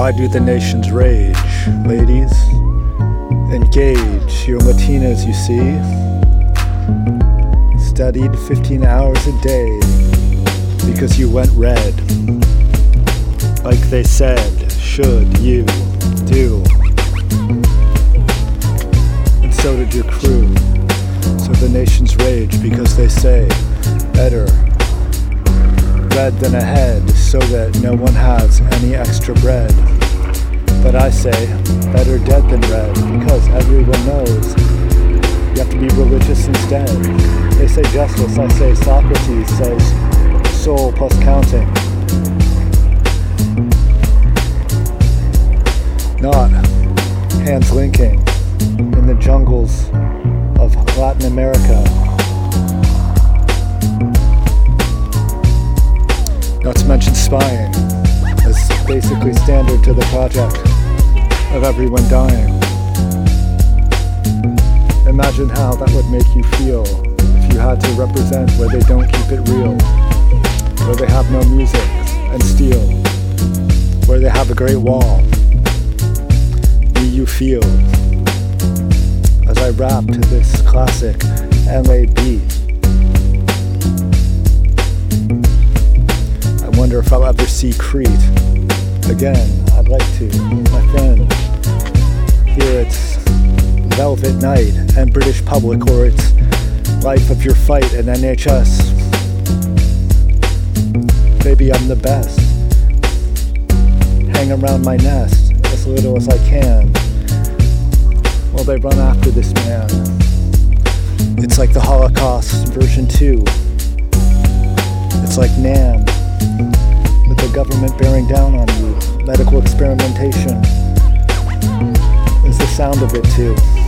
Why do the nations rage? Ladies, engage. You're Latinas, you see. Studied 15 hours a day because you went red. Like they said, should you do. And so did your crew. So the nations rage because they say, better red than ahead, so that no one has any extra bread. But I say, better dead than red, because everyone knows you have to be religious instead. They say justice, I say Socrates says soul plus counting. Not hands linking in the jungles of Latin America. Not to mention spying as basically standard to the project of everyone dying. Imagine how that would make you feel if you had to represent where they don't keep it real, where they have no music and steel, where they have a great wall. Do you feel as I rap to this classic LA beat? I wonder if I'll ever see Crete again. I'd like to, my friend. Here it's Velvet Night and British Public, or it's Life of Your Fight and NHS. Baby, I'm the best. Hang around my nest as little as I can while they run after this man. It's like the Holocaust version 2. It's like Nam, with the government bearing down on you. Medical experimentation is the sound of it too.